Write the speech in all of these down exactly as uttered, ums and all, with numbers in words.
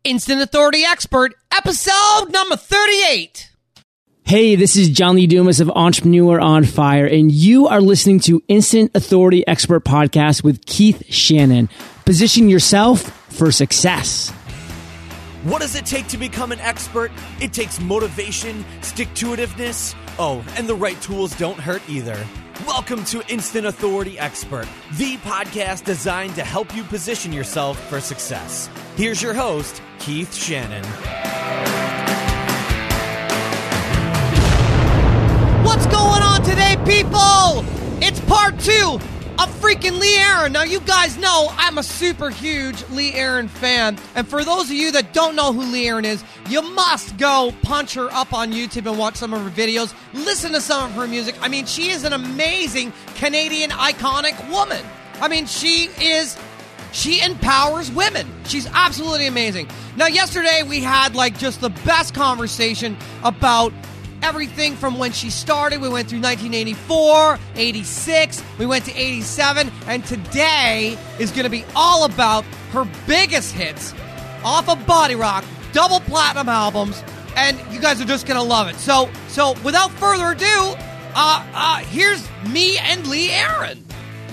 Instant Authority Expert, episode number thirty-eight. Hey, this is John Lee Dumas of Entrepreneur on Fire, and you are listening to Instant Authority Expert Podcast with Keith Shannon. Position yourself for success. What does it take to become an expert? It takes motivation, stick-to-itiveness, oh, and the right tools don't hurt either. Welcome to Instant Authority Expert, the podcast designed to help you position yourself for success. Here's your host, Keith Shannon. What's going on today, people? It's part two of freaking Lee Aaron. Now, you guys know I'm a super huge Lee Aaron fan. And for those of you that don't know who Lee Aaron is, you must go punch her up on YouTube and watch some of her videos. Listen to some of her music. I mean, she is an amazing Canadian iconic woman. I mean, she is... She empowers women. She's absolutely amazing. Now, yesterday we had like just the best conversation about everything from when she started. We went through nineteen eighty-four, eighty-six, we went to eighty-seven, and today is going to be all about her biggest hits off of Body Rock, double platinum albums, and you guys are just going to love it. So, so without further ado, uh, uh, here's me and Lee Aaron.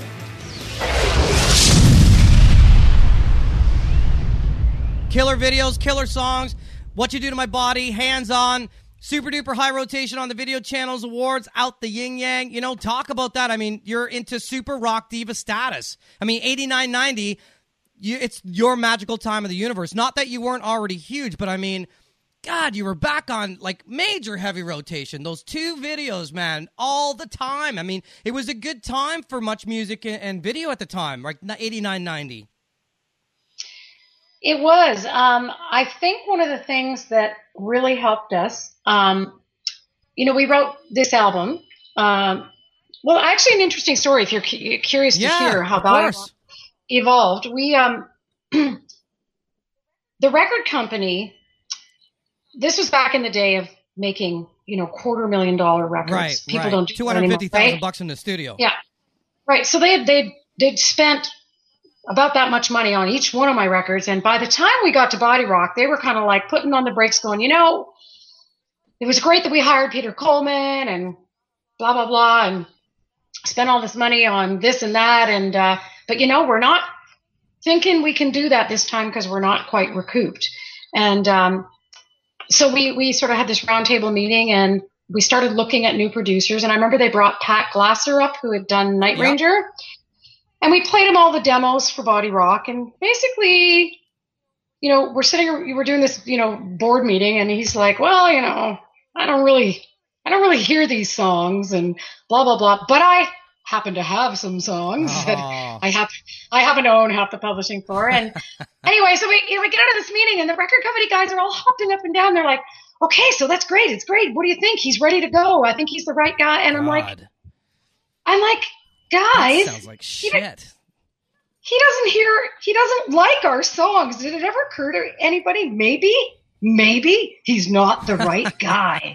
Killer videos, killer songs, What You Do to My Body, Hands On, super duper high rotation on the Video Channels Awards, Out the Yin Yang. You know, talk about that. I mean, you're into super rock diva status. I mean, eighty-nine, ninety, you, it's your magical time of the universe. Not that you weren't already huge, but I mean, God, you were back on like major heavy rotation. Those two videos, man, all the time. I mean, it was a good time for much music and, and video at the time, like eighty-nine, ninety. It was. Um, I think one of the things that really helped us, um, you know, we wrote this album. Um, well, actually, an interesting story if you're cu- curious to yeah, hear how that evolved. We, um, the record company, this was back in the day of making, you know, quarter million dollar records. Right, People right. don't do two hundred fifty thousand right? bucks in the studio. Yeah, right. So they had, they'd, they'd spent about that much money on each one of my records. And by the time we got to Body Rock, they were kind of like putting on the brakes going, you know, it was great that we hired Peter Coleman and blah, blah, blah, and spent all this money on this and that. And, uh, but you know, we're not thinking we can do that this time because we're not quite recouped. And, um, so we, we sort of had this roundtable meeting and we started looking at new producers. And I remember they brought Pat Glasser up, who had done Night Yep. Ranger. And we played him all the demos for Body Rock. And basically, you know, we're sitting, we were doing this, you know, board meeting. And he's like, well, you know, I don't really, I don't really hear these songs and blah, blah, blah. But I happen to have some songs Oh. that I have, I happen to own half the publishing for. And anyway, so we, you know, we get out of this meeting and the record company guys are all hopping up and down. They're like, okay, so that's great. It's great. What do you think? He's ready to go. I think he's the right guy. And I'm like, God. I'm like, That guys, sounds like he, shit. he doesn't hear, he doesn't like our songs. Did it ever occur to anybody? Maybe, maybe he's not the right guy.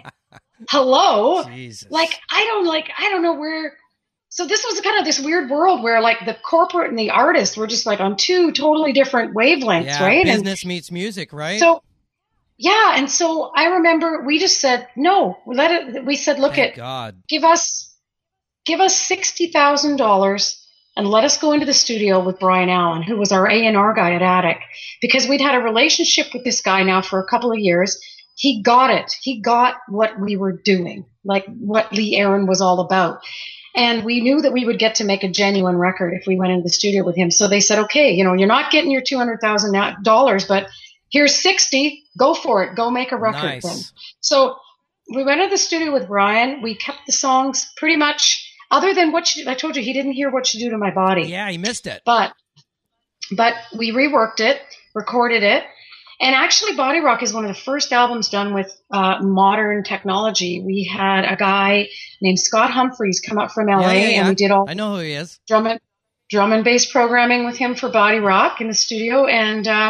Hello. Jesus. Like, I don't like, I don't know where. So this was kind of this weird world where like the corporate and the artist were just like on two totally different wavelengths, yeah, right? business And meets music, right? so, yeah. And so I remember we just said, no, let it, we said, look Thank at, God. give us, give us sixty thousand dollars and let us go into the studio with Brian Allen, who was our A and R guy at Attic, because we'd had a relationship with this guy now for a couple of years. He got it. He got what we were doing, like what Lee Aaron was all about. And we knew that we would get to make a genuine record if we went into the studio with him. So they said, okay, you know, you're not getting your two hundred thousand dollars, but here's sixty. Go for it. Go make a record Nice. then. So we went into the studio with Brian. We kept the songs pretty much, other than what you, I told you, he didn't hear What You Do to My Body. Yeah, he missed it. But, but we reworked it, recorded it. And actually, Body Rock is one of the first albums done with uh, modern technology. We had a guy named Scott Humphreys come up from L A, Yeah, yeah, yeah. and we did all I know who he is. drum and, drum and bass programming with him for Body Rock in the studio, and uh,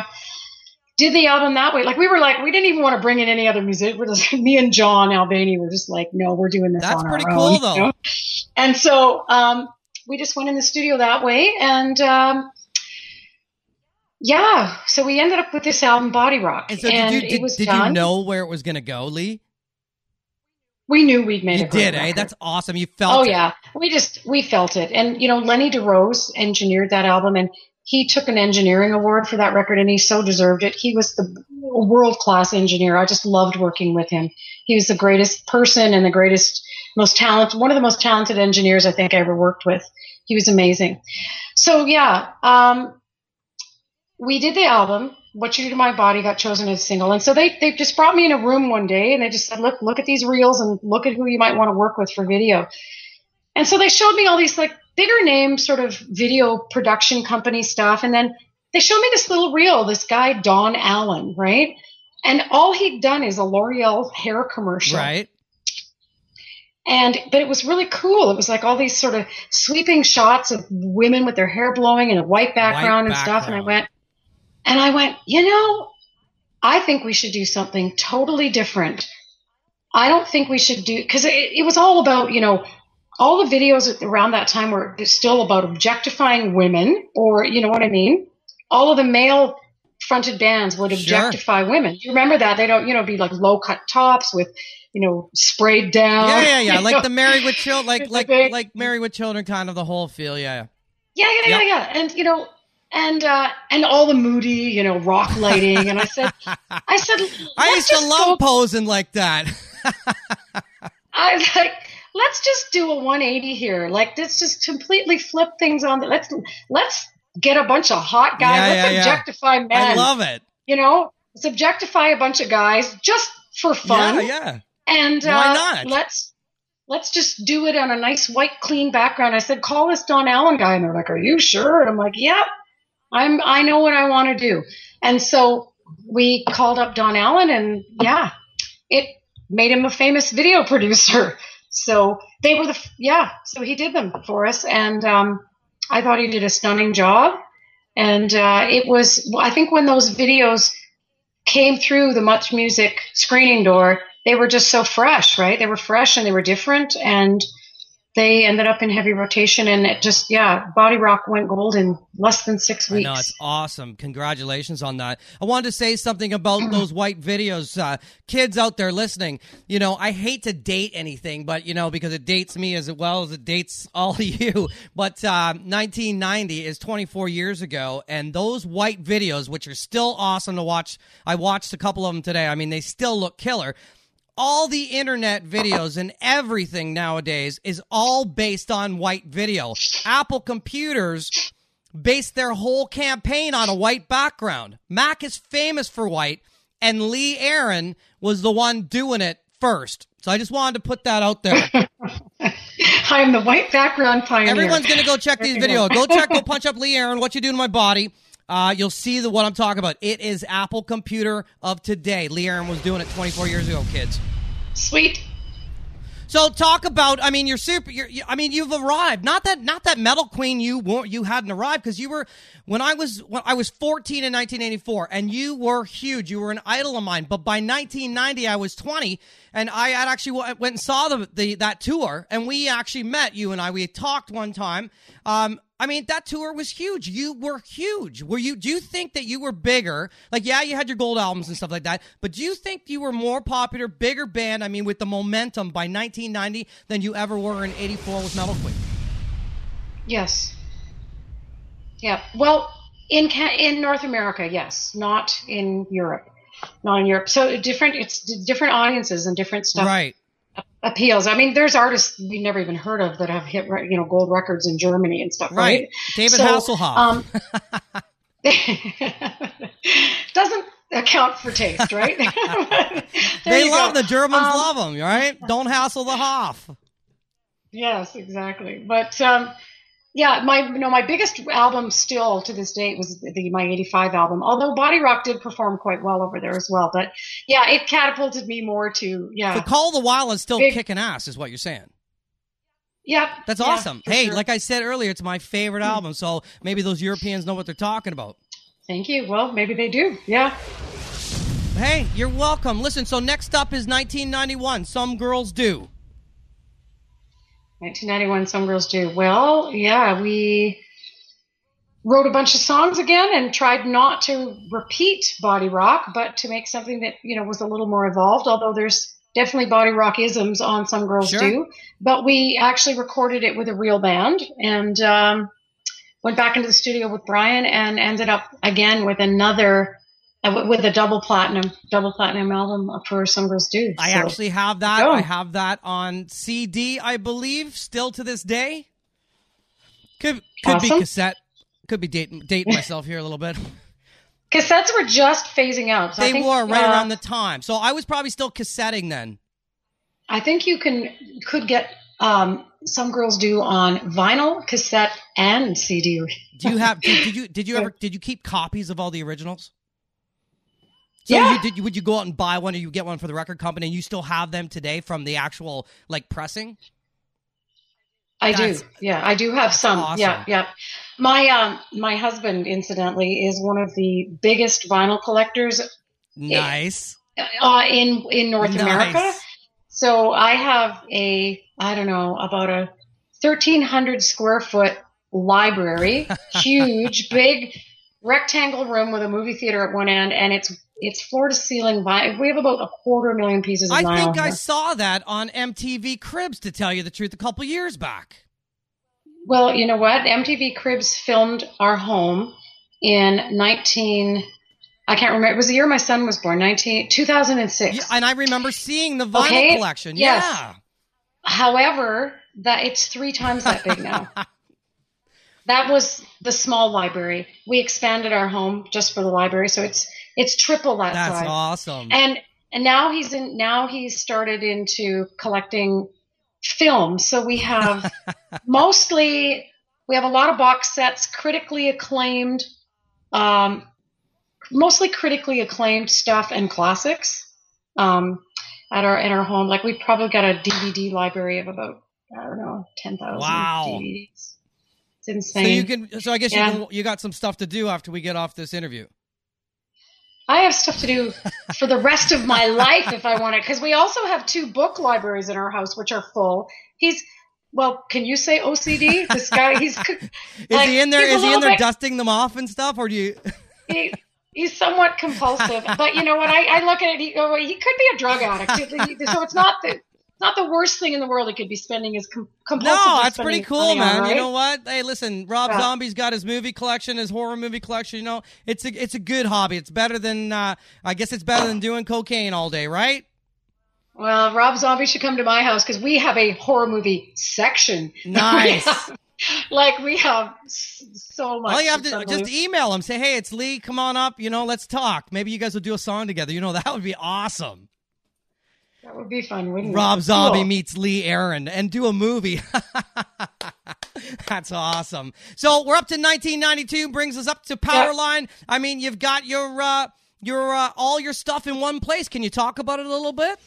did the album that way. Like, we were like, we didn't even want to bring in any other music. We're just, me and John Albany were just like, no, we're doing this That's on pretty our cool, own, though. you know? And so um, we just went in the studio that way, and um, yeah, so we ended up with this album, Body Rock. And so and did you, did, it was did done. you know where it was going to go, Lee? We knew we'd made You a great did, eh? record. That's awesome. You felt Oh, it. yeah. We just, we felt it. And, you know, Lenny DeRose engineered that album, and he took an engineering award for that record, and he so deserved it. He was the world-class engineer. I just loved working with him. He was the greatest person and the greatest, most talented, one of the most talented engineers I think I ever worked with. He was amazing. So, yeah, um, we did the album. What You Do to My Body got chosen as a single. And so they, they just brought me in a room one day, and they just said, look, look at these reels and look at who you might want to work with for video. And so they showed me all these like bigger name sort of video production company stuff. And then they showed me this little reel, this guy, Don Allen, right? And all he'd done is a L'Oreal hair commercial. Right. And, but it was really cool. It was like all these sort of sweeping shots of women with their hair blowing and a white background White and stuff. And I background. went, and I went, you know, I think we should do something totally different. I don't think we should do, because it, it was all about, you know, all the videos around that time were still about objectifying women, or, you know what I mean? All of the male fronted bands would Sure. objectify women. You remember that? They don't, you know, be like low cut tops with, you know, sprayed down. Yeah, yeah, yeah. you Like know? the Married with Children, like like Okay. like Married with Children, kind of the whole feel. Yeah. Yeah, yeah, yeah, Yep. yeah. And, you know, and, uh, and all the moody, you know, rock lighting. And I said, I said, I let's used to just love go- posing like that. I was like, let's just do a one eighty here. Like, let's just completely flip things on. The, let's, let's get a bunch of hot guys. Yeah, let's yeah, yeah. objectify men. I love it. You know, let's objectify a bunch of guys just for fun. Yeah, yeah. And uh, Why not? let's let's just do it on a nice white clean background. I said, call this Don Allen guy, and they're like, are you sure? And I'm like, yep, I'm I know what I want to do. And so we called up Don Allen, and yeah, it made him a famous video producer. So they were the yeah. So he did them for us, and um, I thought he did a stunning job. And uh, it was, I think, when those videos came through the Much Music screening door, they were just so fresh, right? They were fresh and they were different, and they ended up in heavy rotation. And it just, yeah, Body Rock went gold in less than six I weeks. know, it's awesome. Congratulations on that. I wanted to say something about those white videos. Uh, kids out there listening, you know, I hate to date anything, but, you know, because it dates me as well as it dates all of you. But uh, nineteen ninety is twenty-four years ago, and those white videos, which are still awesome to watch, I watched a couple of them today. I mean, they still look killer. All the internet videos and everything nowadays is all based on white video. Apple computers based their whole campaign on a white background. Mac is famous for white, and Lee Aaron was the one doing it first. So I just wanted to put that out there. I'm the white background pioneer. Everyone's going to go check these videos. Go check, go punch up Lee Aaron, What You Do to My Body. Uh, you'll see the what I'm talking about. It is Apple computer of today. Lee Aaron was doing it twenty-four years ago, kids. Sweet. So talk about, I mean, you're super, you're, you, I mean, you've arrived. Not that, not that Metal Queen you weren't, you hadn't arrived, because you were, when I was, when I was fourteen in nineteen eighty-four, and you were huge. You were an idol of mine. But by nineteen ninety, I was twenty, and I had actually went and saw the, the that tour, and we actually met, you and I. We had talked one time. Um, I mean, that tour was huge. You were huge. Were you? Do you think that you were bigger? Like, yeah, you had your gold albums and stuff like that, but do you think you were more popular, bigger band? I mean, with the momentum by nineteen ninety than you ever were in eighty-four with Metal Queen? Yes. Yeah. Well, in Ca- in North America, yes, not in Europe. Not in Europe. So different. It's different audiences and different stuff. Right. Appeals. I mean, there's artists we never even heard of that have hit, you know, gold records in Germany and stuff, right? Right. David So, Hasselhoff. Um, doesn't account for taste, right? There They you love go. the Germans. Um, love them, right? Don't hassle the Hoff. Yes, exactly. But um, yeah, my you know my biggest album still to this date was the my eighty-five album. Although Body Rock did perform quite well over there as well. But yeah, it catapulted me more to yeah. So Call the Wild is still Big- kicking ass, is what you're saying. Yep. That's yeah, awesome. for Hey, sure. like I said earlier, it's my favorite album. So maybe those Europeans know what they're talking about. Thank you. Well, maybe they do. Yeah. Hey, you're welcome. Listen, so next up is nineteen ninety-one. Some Girls Do. nineteen ninety-one, Some Girls Do. Well, yeah, we wrote a bunch of songs again and tried not to repeat body rock, but to make something that, you know, was a little more evolved, although there's definitely body rock isms on Some Girls Sure. Do. But we actually recorded it with a real band and um, went back into the studio with Brian and ended up again with another, uh, with a double platinum, double platinum album for Some Girls Do. I So, actually have that. go. I have that on C D, I believe, still to this day. Could could be Awesome. cassette. Could be dating dating myself here a little bit. Cassettes were just phasing out. So I They think, were right uh, around the time, so I was probably still cassetting then. I think you can could get um, Some Girls Do on vinyl, cassette, and C D. Do you have? Did, did you? Did you ever? Did you keep copies of all the originals? So Yeah. you, did you, would you go out and buy one, or you get one for the record company, and you still have them today from the actual like pressing? I That's- do. Yeah, I do have some. awesome. Yeah, yeah. My um my husband, incidentally, is one of the biggest vinyl collectors Nice. uh, in in North Nice. America. So I have a I don't know about a thirteen hundred square foot library, huge, big rectangle room with a movie theater at one end, and it's it's floor to ceiling vinyl. We have about a quarter million pieces of I vinyl. think I here. saw that on M T V Cribs, to tell you the truth, a couple years back. Well, you know what? M T V Cribs filmed our home in nineteen. I can't remember. It was the year my son was born, nineteen two thousand six. Yeah, and I remember seeing the vinyl Okay. collection. Yes. Yeah. However, that it's three times that big now. That was the small library. We expanded our home just for the library, so it's it's triple that That's size. awesome. And and now he's in. Now he's started into collecting film. So we have mostly we have a lot of box sets, critically acclaimed, um, mostly critically acclaimed stuff and classics um, at our in our home. Like we've probably got a D V D library of about I don't know ten thousand Wow. D V Ds. It's So insane. you can. So I guess Yeah. you can, you got some stuff to do after we get off this interview. I have stuff to do for the rest of my life if I want it, because we also have two book libraries in our house which are full. He's well, can you say O C D? This guy, he's Is like, he in there? he's a Is he in little there bit- dusting them off and stuff, or do you? he, he's somewhat compulsive, but you know what? I, I look at it. He, oh, he could be a drug addict, so it's not the it's not the worst thing in the world. He could be spending his com- compulsive. No, that's pretty cool, man. right? You know what? Hey, listen, Rob Yeah. Zombie's got his movie collection, his horror movie collection. You know, it's a it's a good hobby. It's better than uh, I guess it's better than doing cocaine all day, right? Well, Rob Zombie should come to my house because we have a horror movie section. Nice. We have- like we have s- so much. All you have It's to just unbelievable. email him. Say, hey, it's Lee. Come on up. You know, let's talk. Maybe you guys will do a song together. You know, that would be awesome. That would be fun, wouldn't it? Rob Zombie Cool. meets Lee Aaron and do a movie. That's awesome. So we're up to nineteen ninety-two, brings us up to Powerline. I mean, you've got your uh, your uh, all your stuff in one place. Can you talk about it a little bit?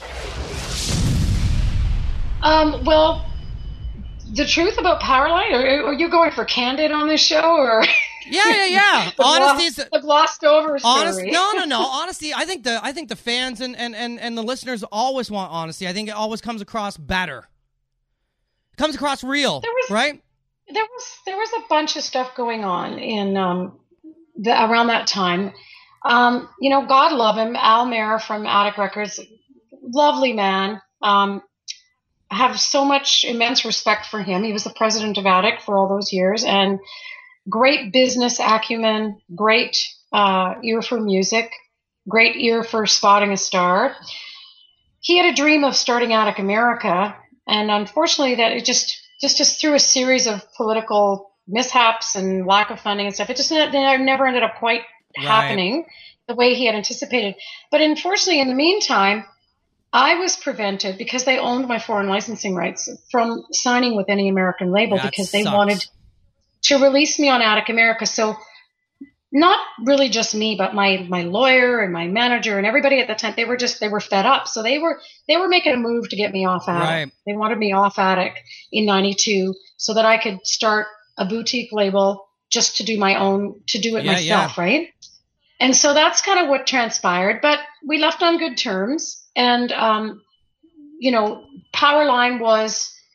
Um, well, the truth about Powerline, are, are you going for candid on this show, or Yeah, yeah, yeah. the, Honesty's gloss, the glossed over story? honest. No, no, no. Honesty. I think the I think the fans and, and, and, and the listeners always want honesty. I think it always comes across better. It comes across real, There was- right? There was there was a bunch of stuff going on in um, the, around that time. Um, you know, God love him, Al Mayer from Attic Records, lovely man. Um, I have so much immense respect for him. He was the president of Attic for all those years, and great business acumen, great uh, ear for music, great ear for spotting a star. He had a dream of starting Attic America, and unfortunately, that it just just just through a series of political mishaps and lack of funding and stuff, it just ne- ne- never ended up quite Right. happening the way he had anticipated. But unfortunately, in the meantime, I was prevented because they owned my foreign licensing rights from signing with any American label That because they sucks. wanted to release me on Attic America. So not really just me, but my my lawyer and my manager and everybody at the time, they were just they were fed up. So they were they were making a move to get me off Attic. Right. They wanted me off Attic in ninety-two so that I could start a boutique label just to do my own to do it Yeah, myself, right? And so that's kind of what transpired. But we left on good terms. And um, you know, Powerline was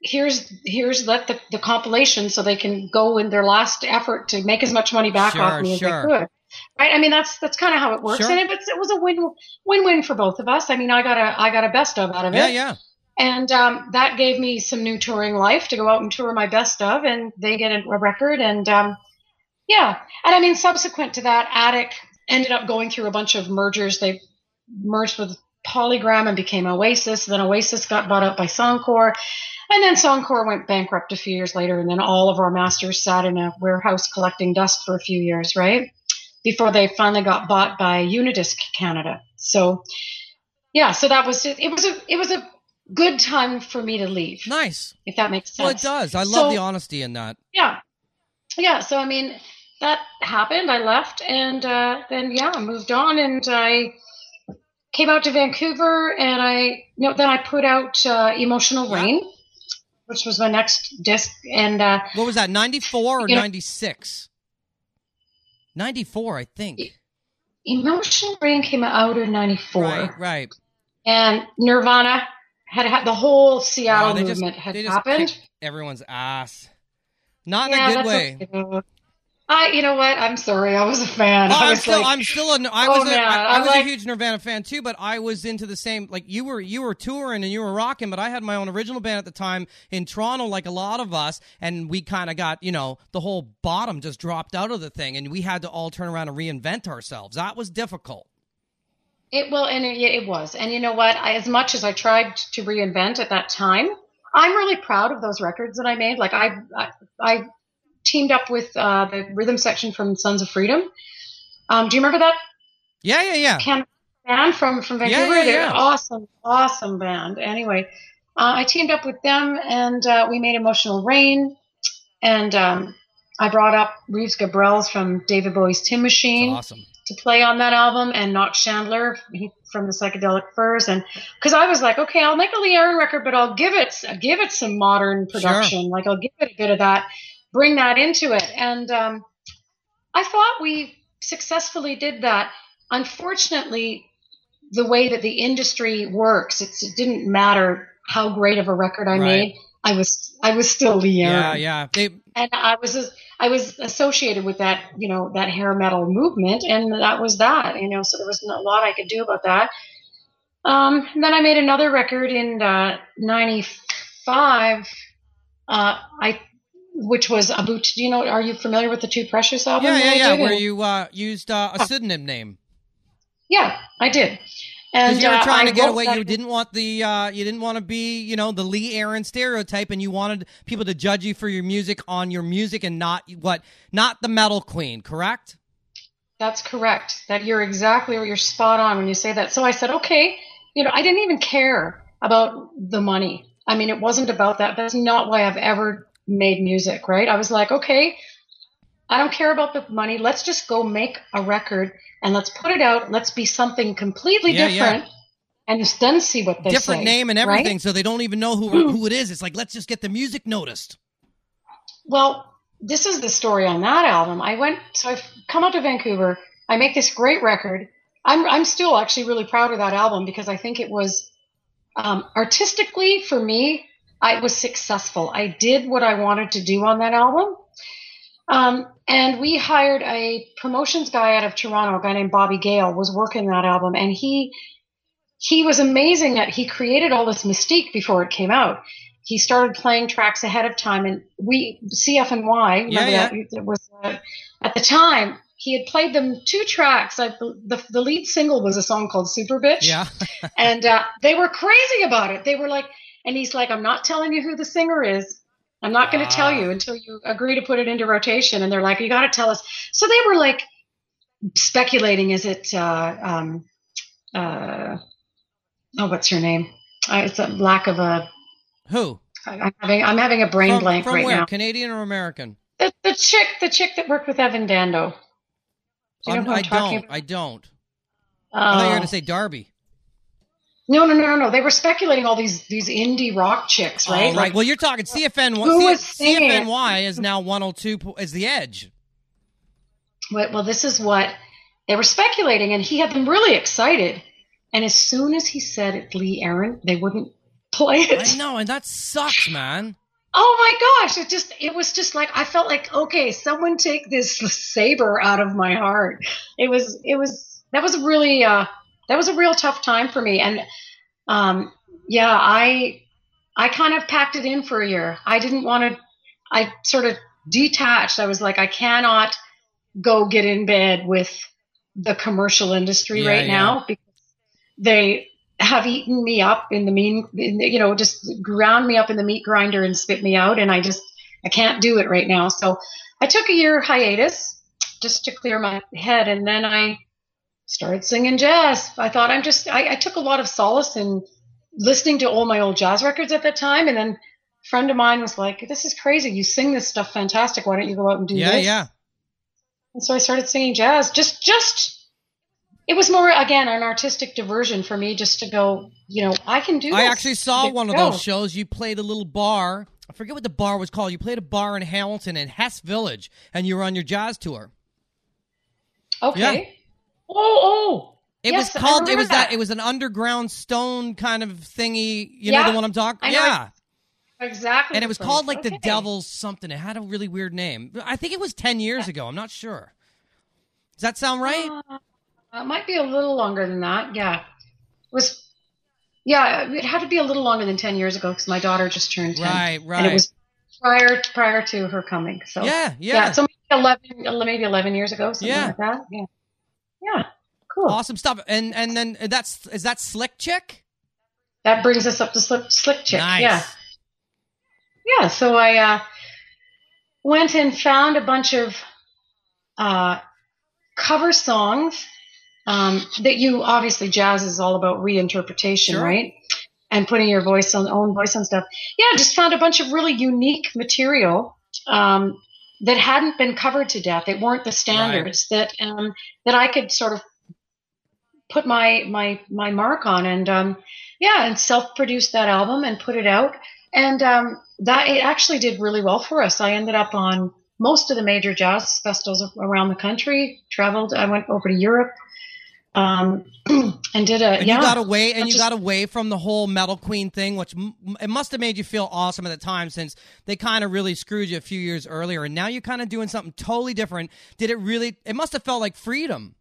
here's here's let the, the compilation so they can go in their last effort to make as much money back Sure, off me sure. as they could. Right? I mean, that's that's kind of how it works, Sure. and it, was- it was a win win win for both of us. I mean, I got a I got a best of out of Yeah, it, yeah. and um, that gave me some new touring life to go out and tour my best of, and they get a, a record, and um, yeah, and I mean, subsequent to that, Attic ended up going through a bunch of mergers. They merged with Polygram and became Oasis. Then Oasis got bought out by Songcore. And then Songcore went bankrupt a few years later. And then all of our masters sat in a warehouse collecting dust for a few years, right? Before they finally got bought by Unidisc Canada. So, yeah, so that was it. It was a, it was a good time for me to leave, Nice. if that makes sense. Well, it does. I love So- the honesty in that. Yeah. Yeah. So, I mean, that happened. I left and uh, then, yeah, I moved on and I came out to Vancouver and I, you know, then I put out uh, Emotional Yeah. Rain, which was my next disc. And uh, What was that, ninety-four or You know- ninety-six? ninety-four, I think. Emotional Rain came out in ninety-four. Right, right. And Nirvana had had the whole Seattle Wow, they just- movement had they just happened. kicked everyone's ass. Not in Yeah, a good that's way. okay, though. I, you know what? I'm sorry. I was a fan. Oh, I I'm was still, like, I'm still, a, I Oh, was, a, man, I, I I'm was like- a huge Nirvana fan too. But I was into the same, like you were, you were touring and you were rocking. But I had my own original band at the time in Toronto, like a lot of us, and we kind of got, you know, the whole bottom just dropped out of the thing, and we had to all turn around and reinvent ourselves. That was difficult. It well, and it, it was, and you know what? I, as much as I tried to reinvent at that time, I'm really proud of those records that I made. Like I, I, I teamed up with uh, the rhythm section from Sons of Freedom. Um, do you remember that Yeah, yeah, yeah. can- band from from Vancouver? yeah, They're yeah. an awesome, awesome band. Anyway, uh, I teamed up with them, and uh, we made Emotional Rain, and um, I brought up Reeves Gabrels from David Bowie's Tin Machine It's awesome. to play on that album, and Knox Chandler he, from the Psychedelic Furs, and because I was like, okay, I'll make a Lee Aaron record, but I'll give it give it some modern production, like I'll give it a bit of that, bring that into it, and um, I thought we successfully did that. Unfortunately, the way that the industry works, it's, it didn't matter how great of a record I Right. made. I was I was still Lee Aaron. Yeah, yeah. They, And I was I was associated with that, you know, that hair metal movement, and that was that, you know. So there was a lot I could do about that. Um, and then I made another record in uh, ninety-five. Uh, I, which was about. Do you know? Are you familiar with the Too Precious album? yeah, that yeah, I yeah. did? Where And- you uh, used uh, a pseudonym name. Yeah, I did. And Because you were uh, trying I to get wrote away. that- You didn't want the uh, you didn't want to be, you know, the Lee Aaron stereotype, and you wanted people to judge you for your music on your music and not what not the metal queen, correct? That's correct. That you're exactly you're spot on when you say that. So I said, okay, you know, I didn't even care about the money. I mean, it wasn't about that. That's not why I've ever made music, right? I was like, okay, I don't care about the money. Let's just go make a record and let's put it out. Let's be something completely Yeah, yeah. different, and just then see what they Different say, name and right? everything, so they don't even know who who it is. It's like, let's just get the music noticed. Well, this is the story on that album. I went, so I've come out to Vancouver. I make this great record. I'm I'm still actually really proud of that album because I think it was um, artistically for me, I was successful. I did what I wanted to do on that album. Um, and we hired a promotions guy out of Toronto, a guy named Bobby Gale, was working that album, and he he was amazing at he created all this mystique before it came out. He started playing tracks ahead of time, and we C F N Y. Remember Yeah, yeah. that? It was uh, at the time he had played them two tracks. I, the the lead single was a song called Super Bitch. Yeah. And uh, they were crazy about it. They were like, and he's like, I'm not telling you who the singer is. I'm not going to Ah. tell you until you agree to put it into rotation. And they're like, you got to tell us. So they were like speculating, is it, uh, um, uh, oh, what's her name? Uh, it's a lack of a, Who? I'm having, I'm having a brain From, blank from right where? now. Canadian or American? The, the chick, the chick that worked with Evan Dando. Do you know Um, who I'm I talking don't. about? I don't. I thought you were Oh. going to say Darby. No, no, no, no, no. They were speculating all these these indie rock chicks, right? Oh, right. Like, Well, you're talking C F N. Who C- was singing it? C F N Y is now one oh two po- is the Edge. well, well, this is what they were speculating, and he had them really excited. And as soon as he said it, Lee Aaron, they wouldn't play it. I know, and that sucks, man. Oh my gosh, it just it was just like I felt like, okay, someone take this saber out of my heart. It was it was that was a really uh that was a real tough time for me. And um yeah, I I kind of packed it in for a year. I didn't want to I sort of detached. I was like, I cannot go get in bed with the commercial industry yeah, right yeah. now because they have eaten me up in the mean, in the, you know, just ground me up in the meat grinder and spit me out. And I just, I can't do it right now. So I took a year hiatus just to clear my head. And then I started singing jazz. I thought I'm just, I, I took a lot of solace in listening to all my old jazz records at that time. And then a friend of mine was like, this is crazy. You sing this stuff fantastic. Why don't you go out and do yeah, this? Yeah, yeah. And so I started singing jazz. Just, just, it was more, again, an artistic diversion for me just to go, you know, I can do this. I actually saw one of go. those shows. You played a little bar. I forget what the bar was called. You played a bar in Hamilton in Hess Village, and you were on your jazz tour. Okay. Yeah. Oh, oh. It yes, was called, it was that. that. It was an underground stone kind of thingy. You Yeah, know the one I'm talking I know Yeah. Exactly. And it was the called place. like the Okay. Devil's something. It had a really weird name. I think it was ten years ago. I'm not sure. Does that sound right? Uh, it might be a little longer than that. Yeah. It was, yeah, it had to be a little longer than ten years ago because my daughter just turned ten. Right, right. And it was prior prior to her coming. So Yeah, yeah. So maybe eleven, maybe eleven years ago, something Yeah. like that. Yeah. Yeah. Cool. Awesome stuff. And and then that's, is that Slick Chick? That brings us up to Slick, Slick Chick. Nice. Yeah. Yeah. So I uh, went and found a bunch of uh, cover songs um, that you obviously jazz is all about reinterpretation, Sure. right? And putting your voice on own voice on stuff. Yeah. Just found a bunch of really unique material um, that hadn't been covered to death. It weren't the standards that um, that I could sort of put my my my mark on, and um yeah and self-produced that album and put it out, and um that it actually did really well for us. I ended up on most of the major jazz festivals around the country, traveled, I went over to Europe um and did a And yeah you got away, and you just, got away from the whole Metal Queen thing, which m- it must have made you feel awesome at the time, since they kind of really screwed you a few years earlier, and now you're kind of doing something totally different. Did it really? It must have felt like freedom.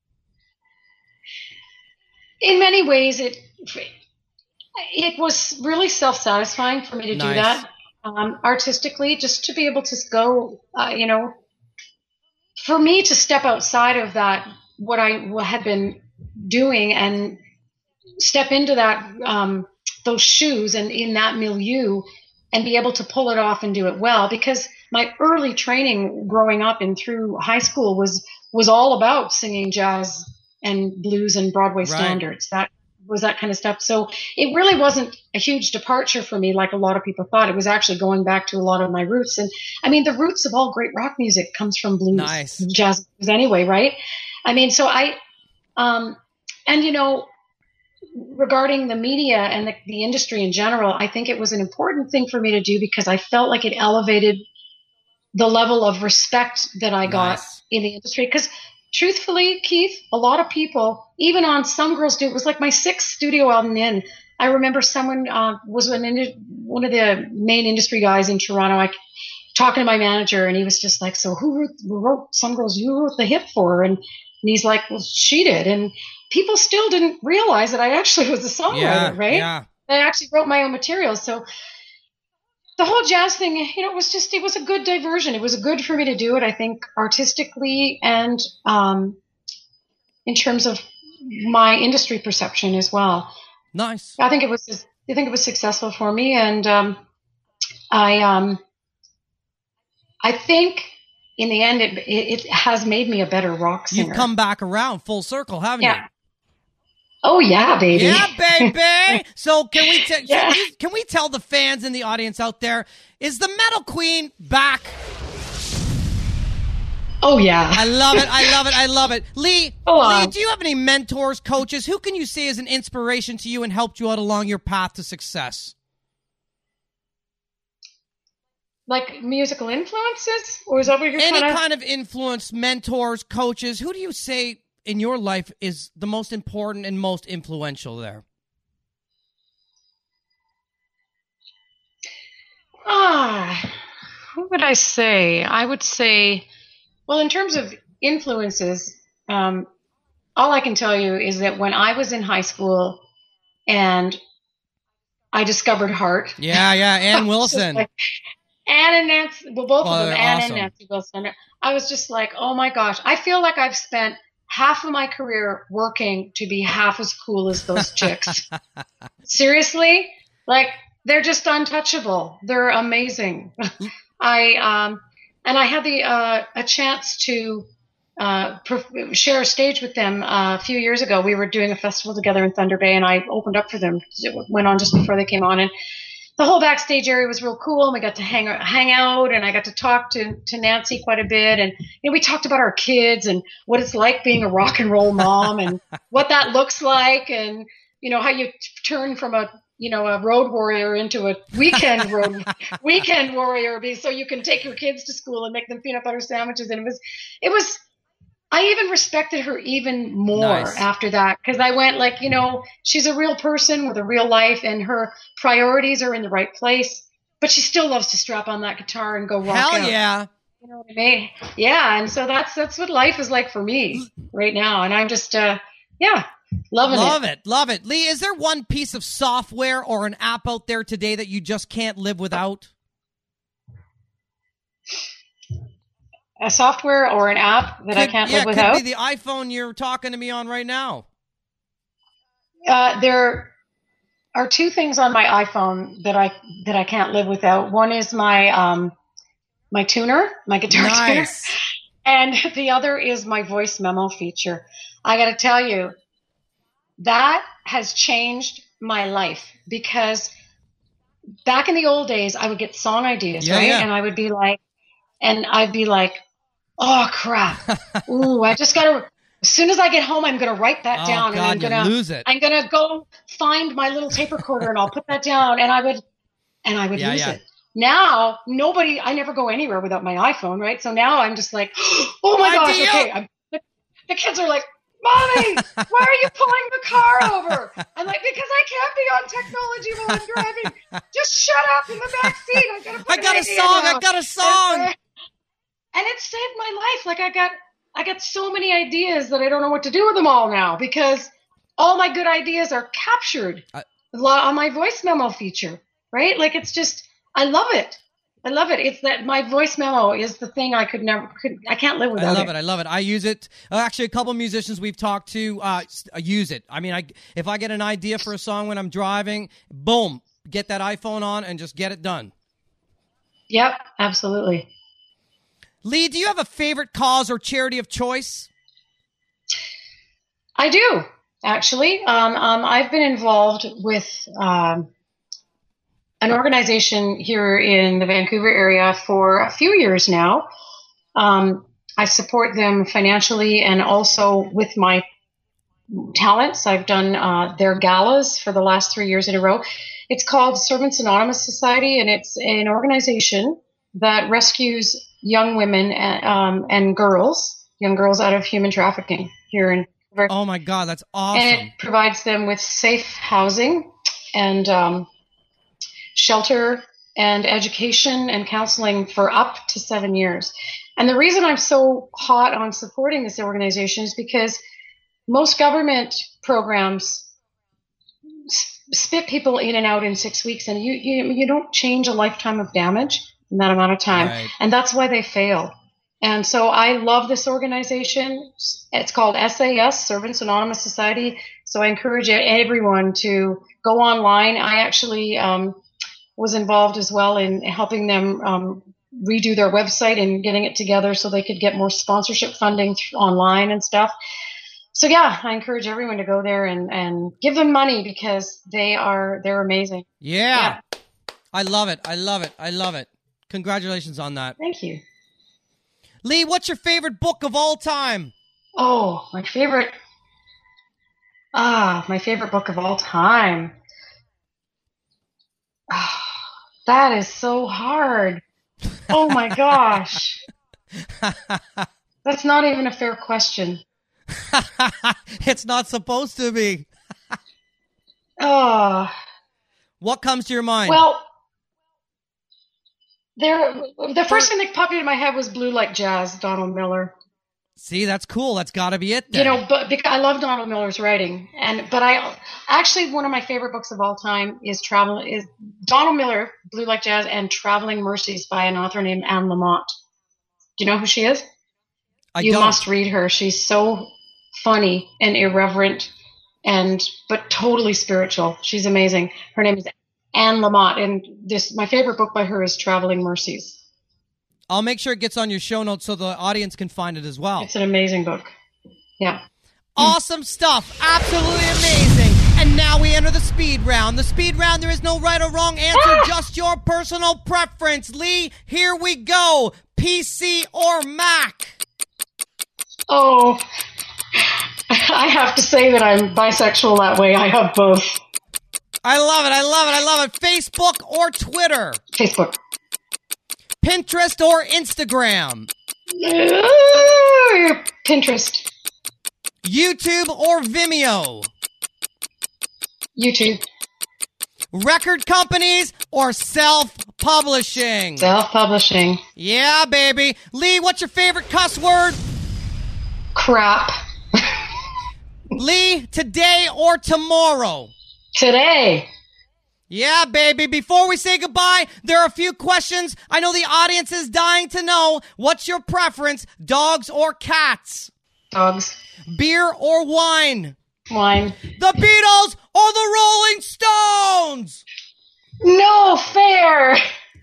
in many ways it it was really self-satisfying for me to Nice. do that um, artistically, just to be able to go, uh, you know, for me to step outside of that, what I had been doing, and step into that, um, those shoes and in that milieu, and be able to pull it off and do it well. Because my early training growing up and through high school was, was all about singing jazz and blues and Broadway Right. standards. That was that kind of stuff. So it really wasn't a huge departure for me, like a lot of people thought. It was actually going back to a lot of my roots. And I mean, the roots of all great rock music comes from blues, Nice. jazz anyway, right? I mean, so I, um, and you know, regarding the media and the, the industry in general, I think it was an important thing for me to do because I felt like it elevated the level of respect that I got Nice. in the industry. Because truthfully, Keith, a lot of people, even on Some Girls Do, it was like my sixth studio album in. I remember someone uh, was an indi- one of the main industry guys in Toronto. I talking to my manager, and he was just like, "So who wrote, who wrote Some Girls? You wrote the hit for her?" And, and he's like, "Well, she did." And people still didn't realize that I actually was a songwriter, Yeah, right? yeah. I actually wrote my own material. So the whole jazz thing, you know, it was just, it was a good diversion. It was good for me to do it, I think, artistically and um, in terms of my industry perception as well. Nice. I think it was, I think it was successful for me. And um, I, um, I think in the end, it, it, it has made me a better rock singer. You've come back around full circle, haven't Yeah. you? Oh yeah, baby. Yeah, baby. So can we t- Yeah. can, we, can we tell the fans in the audience out there, is the Metal Queen back? Oh yeah. I love it. I love it. I love it. Lee, Go on. Lee, do you have any mentors, coaches? Who can you see as an inspiration to you and helped you out along your path to success? Like musical influences, or is that what you're Any kind of? kind of influence, mentors, coaches, who do you say in your life is the most important and most influential there? Ah, what would I say? I would say, well, in terms of influences, um, all I can tell you is that when I was in high school and I discovered Heart. Yeah, yeah, Ann Wilson. Like, Ann and Nancy, well, both Oh, of them, they're Ann awesome. and Nancy Wilson. I was just like, oh my gosh, I feel like I've spent half of my career working to be half as cool as those chicks. Seriously? Like, they're just untouchable. They're amazing. I, um, and I had the, uh, a chance to, uh, perf- share a stage with them uh, a few years ago. We were doing a festival together in Thunder Bay and I opened up for them. It went on just before they came on, and the whole backstage area was real cool. And we got to hang, hang out, and I got to talk to, to Nancy quite a bit. And, you know, we talked about our kids and what it's like being a rock and roll mom and what that looks like. And, you know, how you turn from a, you know, a road warrior into a weekend road weekend warrior, so you can take your kids to school and make them peanut butter sandwiches. And it was, it was, I even respected her even more Nice. after that, because I went like, you know, she's a real person with a real life and her priorities are in the right place, but she still loves to strap on that guitar and go rock Hell out. yeah. You know what I mean? Yeah. And so that's, that's what life is like for me right now. And I'm just, uh, yeah, loving Love it. it. Love it. Lee, is there one piece of software or an app out there today that you just can't live without? A software or an app that I Could- can't yeah, live without. could be the iPhone you're talking to me on right now. Uh, there are two things on my iPhone that I that I can't live without. One is my um my tuner, my guitar tuner, Nice. and the other is my voice memo feature. I got to tell you, that has changed my life, because back in the old days, I would get song ideas, Yeah, right? yeah. And I would be like, and I'd be like, oh crap, ooh, I just got to. As soon as I get home, I'm going to write that Oh, down, and God, I'm you going to lose it. I'm going to go find my little tape recorder, and I'll put that down, and I would and I would Yeah, lose yeah. it. Now, nobody, I never go anywhere without my iPhone, right? So now I'm just like, oh my gosh, Idea. okay. I'm, the, the kids are like, Mommy, why are you pulling the car over? I'm like, because I can't be on technology while I'm driving. Just shut up in the back seat. I gotta put I an got a idea song. I down. got a song. And, and it saved my life. Like I got, I got so many ideas that I don't know what to do with them all now, because all my good ideas are captured I- on my voice memo feature, right? Like it's just, I love it. I love it. It's that my voice memo is the thing I could never, could, I can't live I without love it. I love it. I use it. Uh, actually, a couple musicians we've talked to uh, s- uh, use it. I mean, I if I get an idea for a song when I'm driving, boom, get that iPhone on and just get it done. Yep, absolutely. Lee, do you have a favorite cause or charity of choice? I do, actually. Um, um, I've been involved with um, an organization here in the Vancouver area for a few years now. Um, I support them financially and also with my talents. I've done uh, their galas for the last three years in a row. It's called Servants Anonymous Society, and it's an organization that rescues young women and, um, and girls, young girls out of human trafficking here in Vancouver. Oh my God, that's And awesome. it provides them with safe housing and um, shelter and education and counseling for up to seven years. And the reason I'm so hot on supporting this organization is because most government programs s- spit people in and out in six weeks, and you, you you don't change a lifetime of damage in that amount of time. Right. And that's why they fail. And so I love this organization. It's called S A S, Servants Anonymous Society. So I encourage everyone to go online. I actually um, was involved as well in helping them um, redo their website and getting it together so they could get more sponsorship funding th- online and stuff. So yeah, I encourage everyone to go there and, and give them money, because they are, they're amazing. Yeah. I love it. I love it. I love it. Congratulations on that. Thank you. Lee, what's your favorite book of all time? Oh, my favorite. Ah, my favorite book of all time. Ah, that is so hard. Oh my gosh. That's not even a fair question. It's not supposed to be. Oh, What comes to your mind? well, There, the first thing that popped into my head was Blue Like Jazz, Donald Miller. See, that's cool. That's got to be it then. You know, but because I love Donald Miller's writing, and but I actually one of my favorite books of all time is Travel is Donald Miller, Blue Like Jazz, and Traveling Mercies by an author named Anne Lamott. Do you know who she is? I you don't. must read her. She's so funny and irreverent, and but totally spiritual. She's amazing. Her name is Anne Lamott, and this my favorite book by her is Traveling Mercies. I'll make sure it gets on your show notes so the audience can find it as well. It's an amazing book. Yeah. Awesome stuff. Absolutely amazing. And now we enter the speed round. The speed round, there is no right or wrong answer, Ah! just your personal preference. Lee, here we go. P C or Mac? Oh, I have to say that I'm bisexual that way. I have both. I love it. I love it. I love it. Facebook or Twitter? Facebook. Pinterest or Instagram? Uh, Pinterest. YouTube or Vimeo? YouTube. Record companies or self-publishing? Self-publishing. Yeah, baby. Lee, what's your favorite cuss word? Crap. Lee, today or tomorrow? Today. Yeah, baby. Before we say goodbye, there are a few questions. I know the audience is dying to know. What's your preference, dogs or cats? Dogs. Beer or wine? Wine. The Beatles or the Rolling Stones? No fair.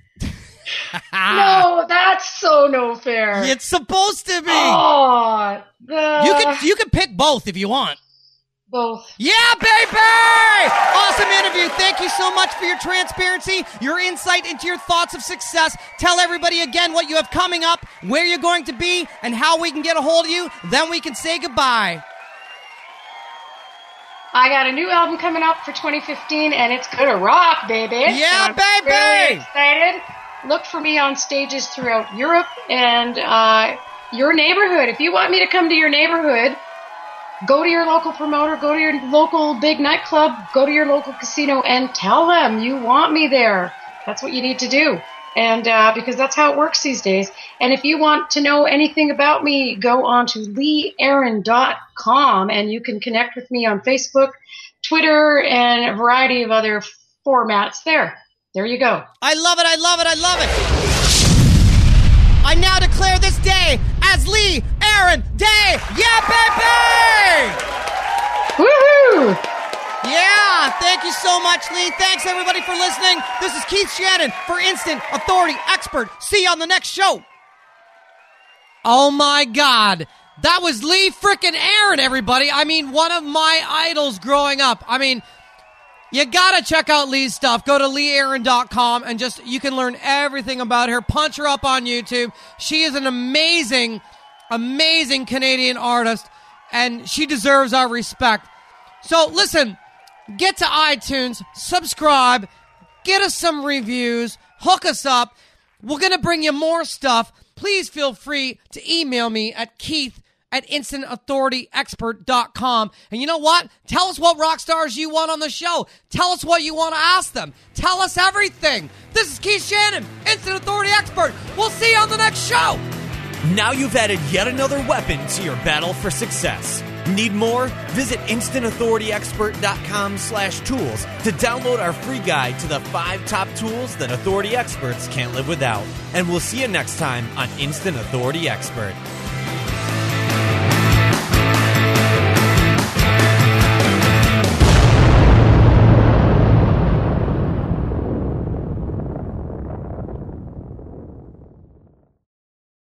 No, that's so no fair. It's supposed to be. Oh, the... You can you can pick both if you want. Both. Yeah, baby! Awesome interview. Thank you so much for your transparency, your insight into your thoughts of success. Tell everybody again what you have coming up, where you're going to be, and how we can get a hold of you. Then we can say goodbye. I got a new album coming up for twenty fifteen, and it's gonna rock, baby. Yeah, and I'm baby! Really excited. Look for me on stages throughout Europe and uh, your neighborhood. If you want me to come to your neighborhood, go to your local promoter, go to your local big nightclub, go to your local casino, and tell them you want me there. That's what you need to do. And uh, because that's how it works these days. And if you want to know anything about me, go on to lee aaron dot com, and you can connect with me on Facebook, Twitter, and a variety of other formats there. There you go. I love it, I love it, I love it. I now declare this day as Lee Aaron Day. Yeah, baby! Woohoo! Yeah, thank you so much, Lee. Thanks, everybody, for listening. This is Keith Shannon for Instant Authority Expert. See you on the next show. Oh, my God. That was Lee frickin' Aaron, everybody. I mean, one of my idols growing up. I mean, you gotta check out Lee's stuff. Go to lee aaron dot com and just, you can learn everything about her. Punch her up on YouTube. She is an amazing, amazing Canadian artist, and she deserves our respect. So, listen, get to iTunes, subscribe, get us some reviews, hook us up. We're gonna bring you more stuff. Please feel free to email me at Keith at instant authority expert dot com. And you know what? Tell us what rock stars you want on the show. Tell us what you want to ask them. Tell us everything. This is Keith Shannon, Instant Authority Expert. We'll see you on the next show. Now you've added yet another weapon to your battle for success. Need more? Visit instant authority expert dot com slash tools to download our free guide to the five top tools that authority experts can't live without. And we'll see you next time on Instant Authority Expert.